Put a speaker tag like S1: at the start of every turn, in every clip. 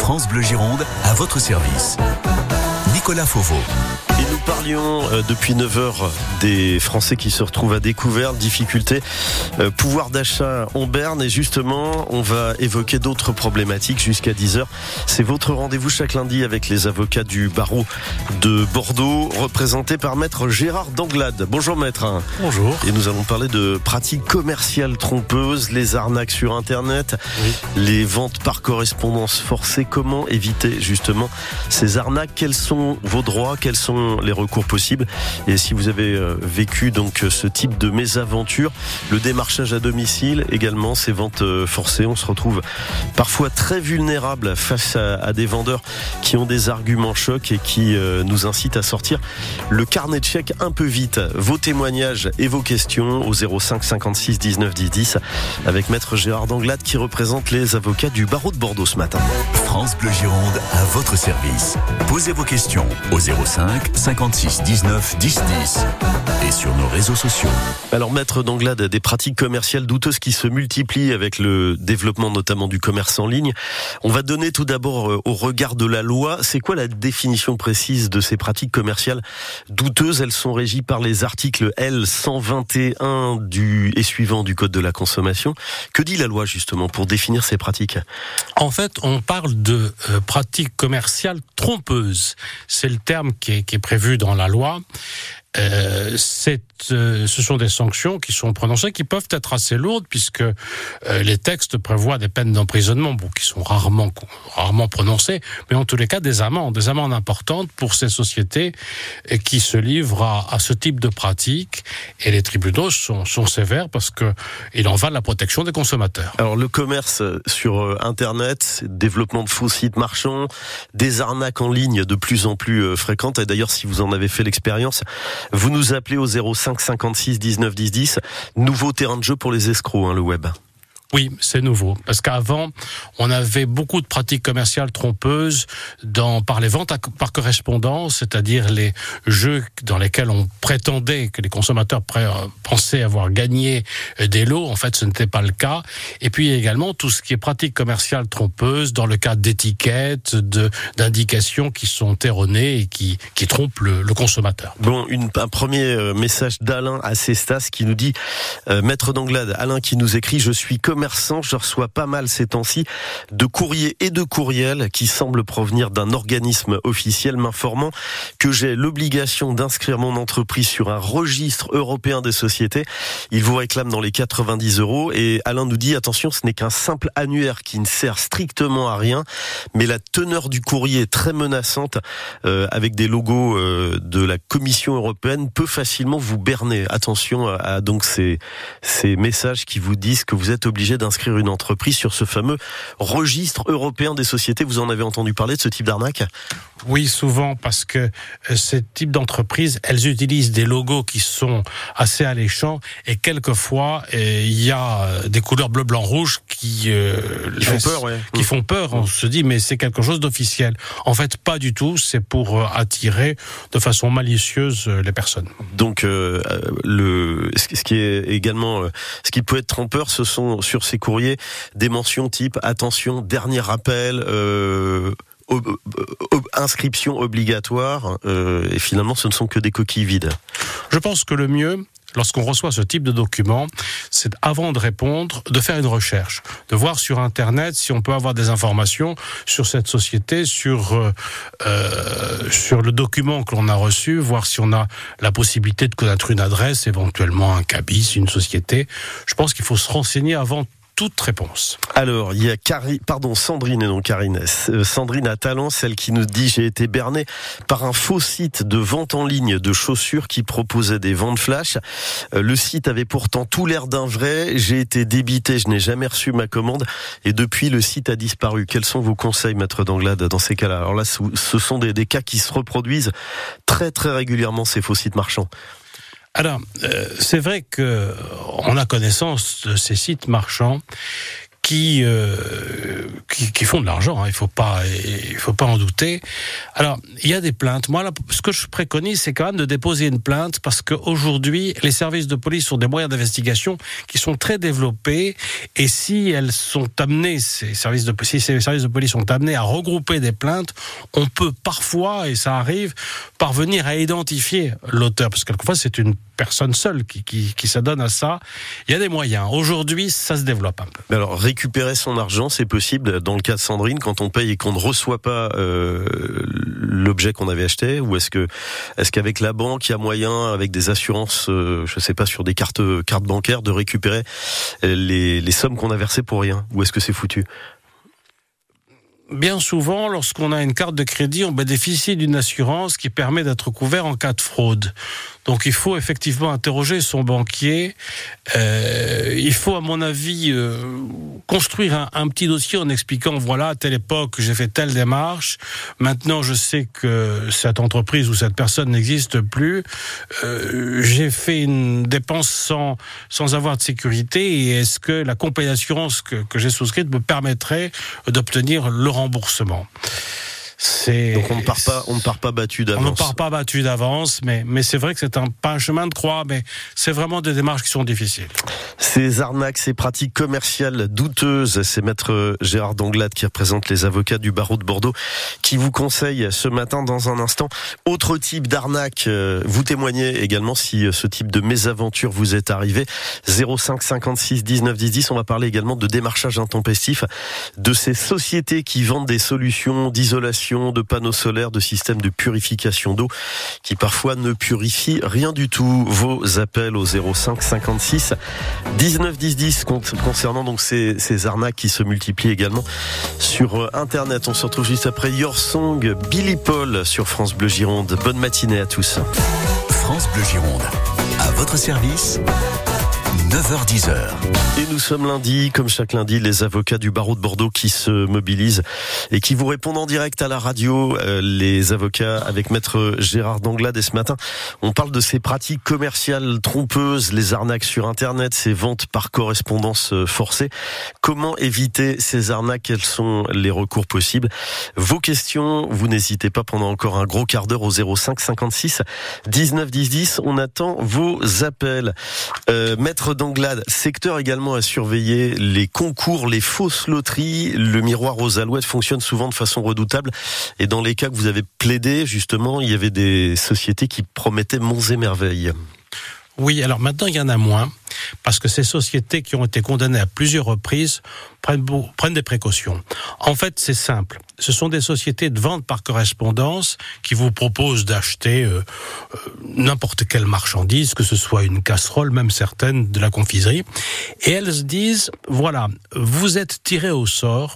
S1: France Bleu Gironde, à votre service. Nicolas Fauveau.
S2: Et nous parlions depuis 9h des Français qui se retrouvent à découvert, difficultés, pouvoir d'achat en berne. Et justement, on va évoquer d'autres problématiques jusqu'à 10h. C'est votre rendez-vous chaque lundi avec les avocats du barreau de Bordeaux, représentés par maître Gérard Danglade. Bonjour maître.
S3: Bonjour.
S2: Et nous allons parler de pratiques commerciales trompeuses, les arnaques sur Internet, les ventes par correspondance forcée. Comment éviter justement ces arnaques? Quels sont vos droits? Quels sont les recours possibles? Et si vous avez vécu donc ce type de mésaventure, le démarchage à domicile également, ces ventes forcées, on se retrouve parfois très vulnérable face à des vendeurs qui ont des arguments chocs et qui nous incitent à sortir le carnet de chèques un peu vite. Vos témoignages et vos questions au 05 56 19 10 10 avec maître Gérard Danglade qui représente les avocats du barreau de Bordeaux ce matin.
S1: France Bleu Gironde, à votre service. Posez vos questions au 05 56 19 10 10 et sur nos réseaux sociaux.
S2: Alors maître Danglade, des pratiques commerciales douteuses qui se multiplient avec le développement notamment du commerce en ligne. On va donner tout d'abord au regard de la loi. C'est quoi la définition précise de ces pratiques commerciales douteuses? Elles sont régies par les articles L121 et suivants du Code de la consommation. Que dit la loi justement pour définir ces pratiques?
S3: En fait, on parle de pratiques commerciales trompeuses. C'est le terme qui est prévu dans la loi. Ce sont des sanctions qui sont prononcées, qui peuvent être assez lourdes, puisque les textes prévoient des peines d'emprisonnement, qui sont rarement prononcées, mais en tous les cas des amendes importantes pour ces sociétés qui se livrent à ce type de pratiques. Et les tribunaux sont sévères parce que il en va de la protection des consommateurs.
S2: Alors le commerce sur Internet, développement de faux sites marchands, des arnaques en ligne de plus en plus fréquentes. Et d'ailleurs, si vous en avez fait l'expérience, vous nous appelez au 05 56 19 10 10. Nouveau terrain de jeu pour les escrocs, le web.
S3: Oui, c'est nouveau. Parce qu'avant, on avait beaucoup de pratiques commerciales trompeuses par les ventes par correspondance, c'est-à-dire les jeux dans lesquels on prétendait que les consommateurs pensaient avoir gagné des lots. En fait, ce n'était pas le cas. Et puis également tout ce qui est pratiques commerciales trompeuses dans le cas d'étiquettes, d'indications qui sont erronées et qui trompent le consommateur.
S2: Bon, un premier message d'Alain à Cestas qui nous dit maître Danglade, Alain qui nous écrit: je suis commerçant, je reçois pas mal ces temps-ci de courriers et de courriels qui semblent provenir d'un organisme officiel m'informant que j'ai l'obligation d'inscrire mon entreprise sur un registre européen des sociétés. Il vous réclame dans les 90 € et Alain nous dit attention, ce n'est qu'un simple annuaire qui ne sert strictement à rien, mais la teneur du courrier est très menaçante avec des logos de la Commission européenne peut facilement vous berner. Attention à donc ces messages qui vous disent que vous êtes obligé d'inscrire une entreprise sur ce fameux registre européen des sociétés. Vous en avez entendu parler de ce type d'arnaque?
S3: Oui, souvent, parce que ce type d'entreprises, elles utilisent des logos qui sont assez alléchants et quelquefois, il y a des couleurs bleu, blanc, rouge qui
S2: font peur, ouais.
S3: Qui font peur. On se dit, mais c'est quelque chose d'officiel. En fait, pas du tout. C'est pour attirer de façon malicieuse les personnes.
S2: Donc, ce qui est également, ce qui peut être trompeur, ce sont sur ces courriers des mentions type attention, dernier rappel, inscription obligatoire, et finalement ce ne sont que des coquilles vides.
S3: Je pense que le mieux, lorsqu'on reçoit ce type de document, c'est avant de répondre, de faire une recherche, de voir sur Internet si on peut avoir des informations sur cette société, sur le document que l'on a reçu, voir si on a la possibilité de connaître une adresse, éventuellement un cabis, une société. Je pense qu'il faut se renseigner avant toute réponse.
S2: Alors, il y a Sandrine et non Karine. Sandrine à Talent, celle qui nous dit: j'ai été berné par un faux site de vente en ligne de chaussures qui proposait des ventes flash. Le site avait pourtant tout l'air d'un vrai. J'ai été débité, je n'ai jamais reçu ma commande et depuis le site a disparu. Quels sont vos conseils, maître Danglade, dans ces cas-là? Alors là, ce sont des cas qui se reproduisent très très régulièrement, ces faux sites marchands.
S3: Alors, c'est vrai que on a connaissance de ces sites marchands qui font de l'argent, hein, il faut pas en douter. Alors, il y a des plaintes. Moi, là, ce que je préconise, c'est quand même de déposer une plainte, parce qu'aujourd'hui, les services de police ont des moyens d'investigation qui sont très développés, et si ces services de police sont amenés à regrouper des plaintes, on peut parfois, et ça arrive, parvenir à identifier l'auteur, parce que quelquefois, c'est une personne seule qui s'adonne à ça. Il y a des moyens. Aujourd'hui, ça se développe un peu.
S2: Alors, récupérer son argent, c'est possible dans le cas de Sandrine, quand on paye et qu'on ne reçoit pas l'objet qu'on avait acheté, ou est-ce qu'avec la banque, il y a moyen, avec des assurances, je sais pas, sur des cartes bancaires, de récupérer les sommes qu'on a versées pour rien, ou est-ce que c'est foutu?
S3: Bien souvent, lorsqu'on a une carte de crédit, on bénéficie d'une assurance qui permet d'être couvert en cas de fraude. Donc il faut effectivement interroger son banquier. Il faut, à mon avis, construire un petit dossier en expliquant, voilà, à telle époque, j'ai fait telle démarche. Maintenant, je sais que cette entreprise ou cette personne n'existe plus. J'ai fait une dépense sans avoir de sécurité. Et est-ce que la compagnie d'assurance que j'ai souscrite me permettrait d'obtenir le remboursement?
S2: Donc on ne part pas battu d'avance.
S3: On ne part pas battu d'avance, mais c'est vrai que c'est pas un chemin de croix, mais c'est vraiment des démarches qui sont difficiles.
S2: Ces arnaques, ces pratiques commerciales douteuses, c'est maître Gérard Danglade qui représente les avocats du barreau de Bordeaux qui vous conseille ce matin dans un instant. Autre type d'arnaque, vous témoignez également si ce type de mésaventure vous est arrivé. 05 56 19 10 10, on va parler également de démarchage intempestif, de ces sociétés qui vendent des solutions d'isolation, de panneaux solaires, de systèmes de purification d'eau qui parfois ne purifient rien du tout. Vos appels au 05 56 19 10 10 concernant donc ces arnaques qui se multiplient également sur Internet. On se retrouve juste après Your Song, Billy Paul sur France Bleu Gironde. Bonne matinée à tous.
S1: France Bleu Gironde, à votre service. 9h-10h.
S2: Et nous sommes lundi, comme chaque lundi, les avocats du barreau de Bordeaux qui se mobilisent et qui vous répondent en direct à la radio, les avocats avec maître Gérard Danglade. Et ce matin, on parle de ces pratiques commerciales trompeuses, les arnaques sur Internet, ces ventes par correspondance forcée. Comment éviter ces arnaques? Quels sont les recours possibles? Vos questions, vous n'hésitez pas pendant encore un gros quart d'heure au 05 56 19 10 10. On attend vos appels. Maître Danglade, secteur également à surveiller, les concours, les fausses loteries. Le miroir aux alouettes fonctionne souvent de façon redoutable. Et dans les cas que vous avez plaidé, justement, il y avait des sociétés qui promettaient monts et merveilles.
S3: Oui, alors maintenant, il y en a moins, parce que ces sociétés qui ont été condamnées à plusieurs reprises prennent des précautions. En fait, c'est simple. Ce sont des sociétés de vente par correspondance qui vous proposent d'acheter n'importe quelle marchandise, que ce soit une casserole, même certaines de la confiserie. Et elles se disent, voilà, vous êtes tiré au sort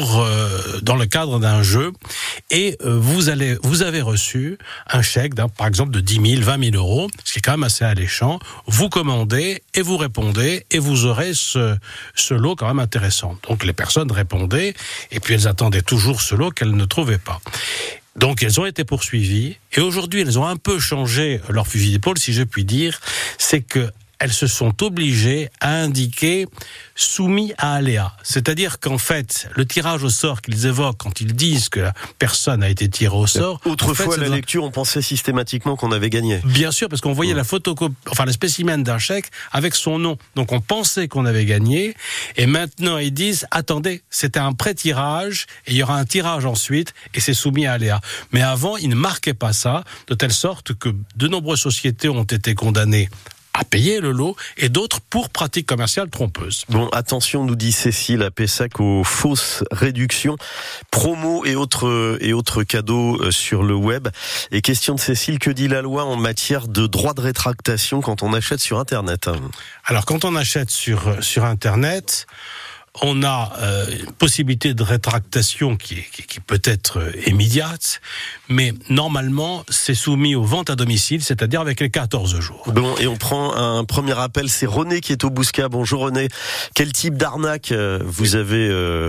S3: dans le cadre d'un jeu, et vous avez reçu un chèque, par exemple, de 10 000, 20 000 euros, ce qui est quand même assez alléchant. Vous commandez et vous répondez, et vous aurez ce lot quand même intéressant. Donc les personnes répondaient, et puis elles attendaient toujours ce lot qu'elles ne trouvaient pas. Donc elles ont été poursuivies, et aujourd'hui elles ont un peu changé leur fusil d'épaule, si je puis dire. C'est que elles se sont obligées à indiquer soumis à aléa. C'est-à-dire qu'en fait, le tirage au sort qu'ils évoquent quand ils disent que la personne a été tirée au sort...
S2: Autrefois,
S3: en fait,
S2: à la lecture, on pensait systématiquement qu'on avait gagné.
S3: Bien sûr, parce qu'on voyait la photocopie, enfin le spécimen d'un chèque avec son nom. Donc on pensait qu'on avait gagné. Et maintenant, ils disent, attendez, c'était un pré-tirage, et il y aura un tirage ensuite, et c'est soumis à aléa. Mais avant, ils ne marquaient pas ça, de telle sorte que de nombreuses sociétés ont été condamnées à payer le lot, et d'autres pour pratiques commerciales trompeuses.
S2: Bon, attention, nous dit Cécile à Pessac, aux fausses réductions, promos et autres cadeaux sur le web. Et question de Cécile, que dit la loi en matière de droit de rétractation quand on achète sur Internet?
S3: Alors, quand on achète sur Internet, on a une possibilité de rétractation qui peut être immédiate, mais normalement, c'est soumis aux ventes à domicile, c'est-à-dire avec les 14 jours.
S2: Bon, et on prend un premier appel, c'est René qui est au Bouscat. Bonjour René. Quel type d'arnaque vous avez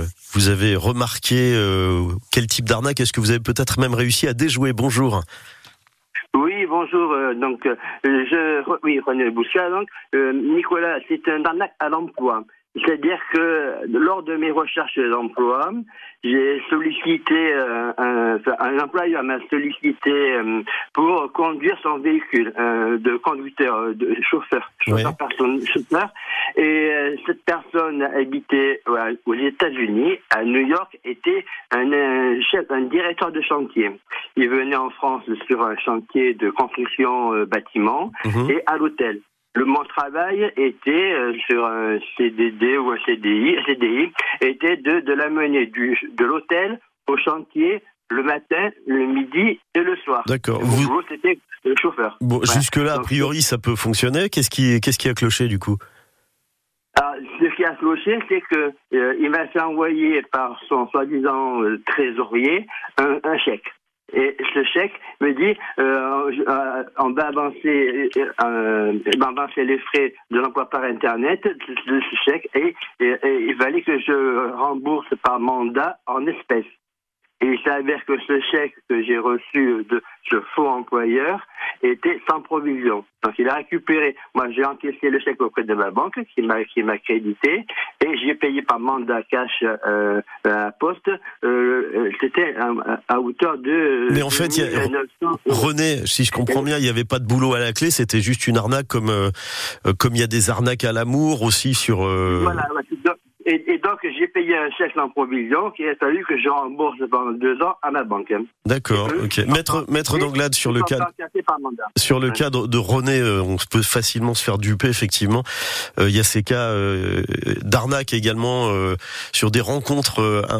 S2: remarqué? Quel type d'arnaque est-ce que vous avez peut-être même réussi à déjouer? Bonjour.
S4: Oui, bonjour. René Bouscat. Donc, Nicolas, c'est un arnaque à l'emploi. C'est-à-dire que lors de mes recherches d'emploi, j'ai sollicité, un employeur m'a sollicité pour conduire son véhicule de conducteur, de chauffeur personne, chauffeur. Et cette personne habitait aux États-Unis, à New York, était un directeur de chantier. Il venait en France sur un chantier de construction bâtiment et à l'hôtel. Mon travail était sur un CDD ou un CDI était de l'amener de l'hôtel au chantier le matin, le midi et le soir.
S2: D'accord.
S4: Vous, c'était le chauffeur.
S2: Bon, voilà. Jusque-là, a priori, ça peut fonctionner. Qu'est-ce qui a cloché du coup ?
S4: Alors, ce qui a cloché, c'est que il m'a fait envoyer par son soi-disant trésorier un chèque. Et ce chèque me dit, on va avancer les frais de l'emploi par Internet de ce chèque et il fallait que je rembourse par mandat en espèces. Et il s'avère que ce chèque que j'ai reçu de ce faux employeur était sans provision. Donc il a récupéré. Moi j'ai encaissé le chèque auprès de ma banque qui m'a crédité et j'ai payé par mandat cash à la poste. C'était à hauteur de.
S2: Mais en fait, René, si je comprends bien, il n'y avait pas de boulot à la clé. C'était juste une arnaque comme il y a des arnaques à l'amour aussi sur.
S4: Voilà. Et donc, j'ai payé un chèque sans provision qu'il a fallu que je rembourse pendant 2 ans à ma banque.
S2: D'accord, ok. Maître d'Anglade, sur le cas de René, on peut facilement se faire duper, effectivement. Il y a ces cas d'arnaque également sur des rencontres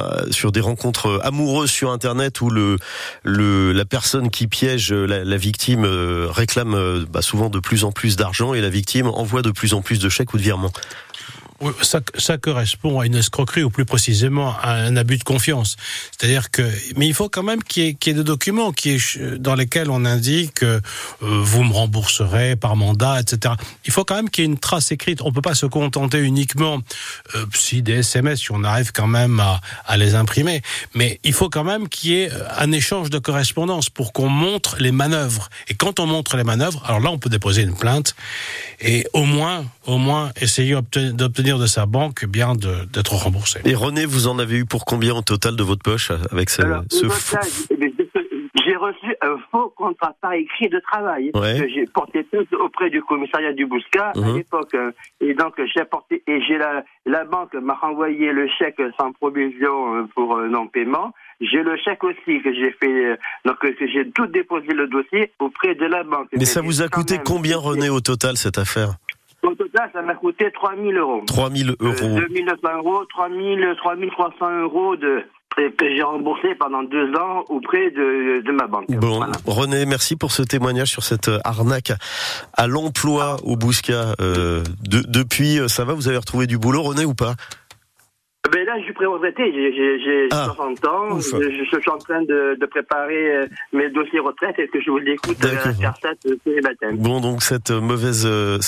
S2: amoureuses sur Internet où la personne qui piège la victime réclame souvent de plus en plus d'argent et la victime envoie de plus en plus de chèques ou de virements.
S3: Oui, ça correspond à une escroquerie ou plus précisément à un abus de confiance. C'est-à-dire que, mais il faut quand même qu'il y ait des documents dans lesquels on indique que vous me rembourserez par mandat, etc. Il faut quand même qu'il y ait une trace écrite. On peut pas se contenter uniquement si des SMS, si on arrive quand même à les imprimer. Mais il faut quand même qu'il y ait un échange de correspondance pour qu'on montre les manœuvres. Et quand on montre les manœuvres, alors là on peut déposer une plainte et au moins essayer d'obtenir de sa banque d'être remboursé.
S2: Et René, vous en avez eu pour combien au total de votre poche avec ce faux...
S4: J'ai reçu un faux contrat par écrit de travail que j'ai porté auprès du commissariat du Bouscat à l'époque. Et donc j'ai porté la banque m'a renvoyé le chèque sans provision pour non-paiement. J'ai le chèque aussi que j'ai fait, donc que j'ai tout déposé le dossier auprès de la banque.
S2: Mais ça vous a coûté combien, René, au total, cette affaire ?
S4: Au total, ça m'a coûté 3 000 euros.
S2: 3 000 euros.
S4: 2 900 euros, 3 300 euros que j'ai remboursé pendant 2 ans auprès de ma banque.
S2: Bon, voilà. René, merci pour ce témoignage sur cette arnaque à l'emploi au Bouscat. Depuis, ça va, vous avez retrouvé du boulot, René, ou pas ?
S4: Ben là, je suis pré-retraité, j'ai 60 ans, je suis en train de préparer mes dossiers retraite et que je vous l'écoute à la CARSAT tous les matins.
S2: Bon, donc cette mauvaise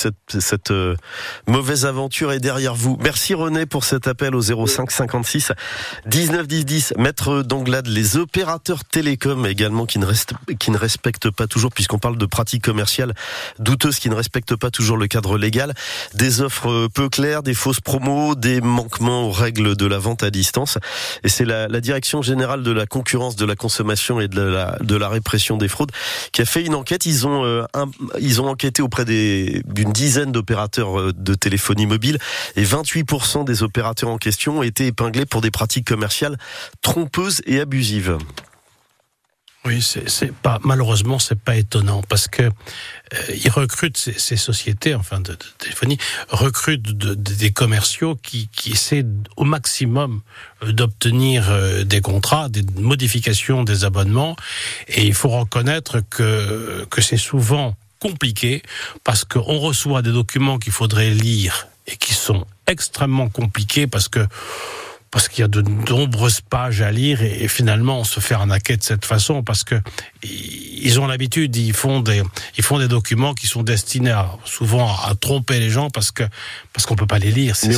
S2: aventure est derrière vous. Merci René pour cet appel au 05 56 19 10 10. Maître d'Anglade, les opérateurs télécoms également qui ne respectent pas toujours, puisqu'on parle de pratiques commerciales douteuses qui ne respectent pas toujours le cadre légal, des offres peu claires, des fausses promos, des manquements aux règles de la vente à distance. Et c'est la Direction générale de la concurrence, de la consommation et de la répression des fraudes qui a fait une enquête. Ils ont enquêté auprès d'une dizaine d'opérateurs de téléphonie mobile et 28% des opérateurs en question ont été épinglés pour des pratiques commerciales trompeuses et abusives.
S3: Oui, malheureusement, c'est pas étonnant parce que ils recrutent ces sociétés, de téléphonie, recrutent des commerciaux qui essaient au maximum d'obtenir des contrats, des modifications des abonnements, et il faut reconnaître que c'est souvent compliqué parce qu'on reçoit des documents qu'il faudrait lire et qui sont extrêmement compliqués parce que parce qu'il y a de nombreuses pages à lire et finalement on se fait arnaquer de cette façon parce que ils ont l'habitude, ils font des documents qui sont destinés souvent à tromper les gens parce qu'on peut pas les lire.
S2: Mais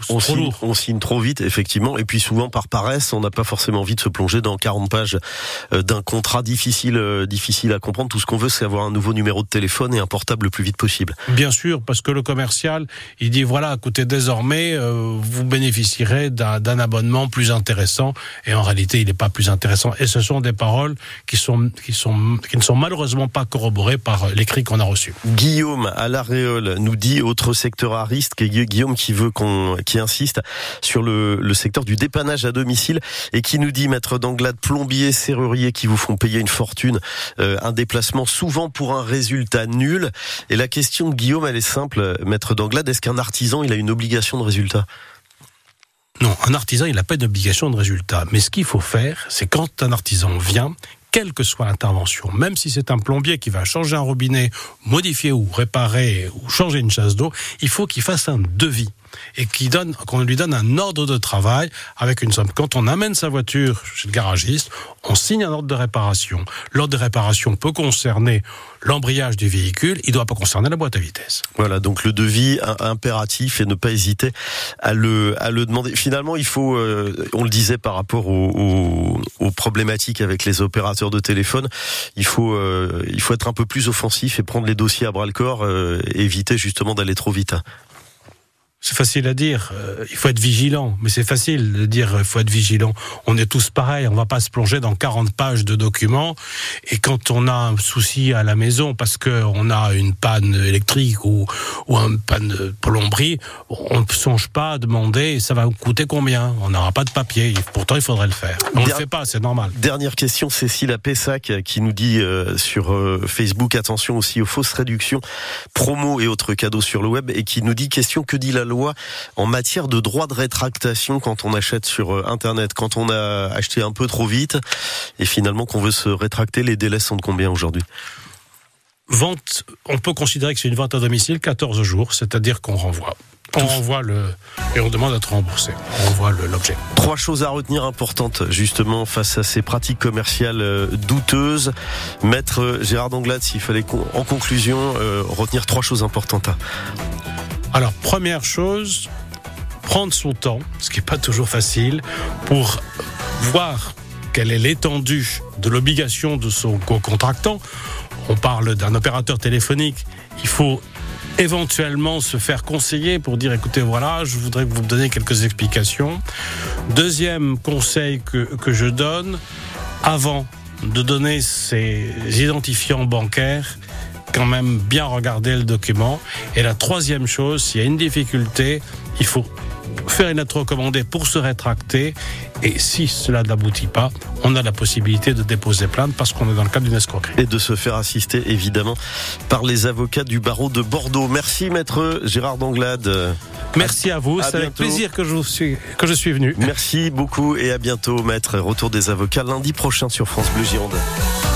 S2: on signe trop vite, effectivement, et puis souvent par paresse, on n'a pas forcément envie de se plonger dans 40 pages d'un contrat difficile à comprendre. Tout ce qu'on veut, c'est avoir un nouveau numéro de téléphone et un portable le plus vite possible.
S3: Bien sûr, parce que le commercial, il dit voilà, écoutez, désormais, vous bénéficierez d'un abonnement plus intéressant, et en réalité, il n'est pas plus intéressant. Et ce sont des paroles qui ne sont malheureusement pas corroborées par l'écrit qu'on a reçu.
S2: Guillaume à La Réole nous dit autre secteur à risque. Guillaume qui insiste sur le secteur du dépannage à domicile et qui nous dit, maître d'Anglade, plombiers, serruriers qui vous font payer une fortune, un déplacement souvent pour un résultat nul. Et la question de Guillaume, elle est simple, maître d'Anglade, est-ce qu'un artisan, il a une obligation de résultat ?
S3: Non, un artisan, il n'a pas d'obligation de résultat. Mais ce qu'il faut faire, c'est quand un artisan vient, quelle que soit l'intervention, même si c'est un plombier qui va changer un robinet, modifier ou réparer ou changer une chasse d'eau, il faut qu'il fasse un devis et qu'on lui donne un ordre de travail avec une somme. Quand on amène sa voiture chez le garagiste, on signe un ordre de réparation. L'ordre de réparation peut concerner l'embrayage du véhicule, il ne doit pas concerner la boîte à vitesse.
S2: Voilà, donc le devis impératif et ne pas hésiter à le demander. Finalement, il faut, on le disait par rapport aux problématiques avec les opérateurs de téléphone, il faut être un peu plus offensif et prendre les dossiers à bras-le-corps, et éviter justement d'aller trop vite.
S3: C'est facile à dire, il faut être vigilant, mais c'est facile de dire il faut être vigilant. On est tous pareils, on va pas se plonger dans 40 pages de documents, et quand on a un souci à la maison parce qu'on a une panne électrique ou une panne de plomberie, on ne songe pas à demander ça va coûter combien, on n'aura pas de papier, pourtant il faudrait le faire. On le fait pas, c'est normal.
S2: Dernière question, Cécile à Pessac qui nous dit sur Facebook, attention aussi aux fausses réductions, promos et autres cadeaux sur le web, et qui nous dit question, que dit la loi en matière de droit de rétractation quand on achète sur Internet, quand on a acheté un peu trop vite et finalement qu'on veut se rétracter, les délais sont de combien aujourd'hui ?
S3: Vente, on peut considérer que c'est une vente à domicile 14 jours, c'est-à-dire qu'on renvoie. On renvoie et on demande d'être remboursé. On renvoie l'objet.
S2: 3 choses à retenir importantes, justement, face à ces pratiques commerciales douteuses. Maître Gérard d'Anglade, s'il fallait en conclusion retenir 3 choses importantes.
S3: Alors, première chose, prendre son temps, ce qui n'est pas toujours facile, pour voir quelle est l'étendue de l'obligation de son co-contractant. On parle d'un opérateur téléphonique, il faut éventuellement se faire conseiller pour dire écoutez, voilà, je voudrais que vous me donniez quelques explications. Deuxième conseil que je donne, avant de donner ses identifiants bancaires, quand même bien regarder le document. Et la troisième chose, s'il y a une difficulté, il faut faire une lettre recommandée pour se rétracter, et si cela n'aboutit pas, on a la possibilité de déposer plainte parce qu'on est dans le cadre d'une escroquerie. Et
S2: de se faire assister évidemment par les avocats du barreau de Bordeaux. Merci maître Gérard d'Anglade.
S3: Merci à vous, c'est avec plaisir que je suis venu.
S2: Merci beaucoup et à bientôt maître. Retour des avocats lundi prochain sur France Bleu Gironde.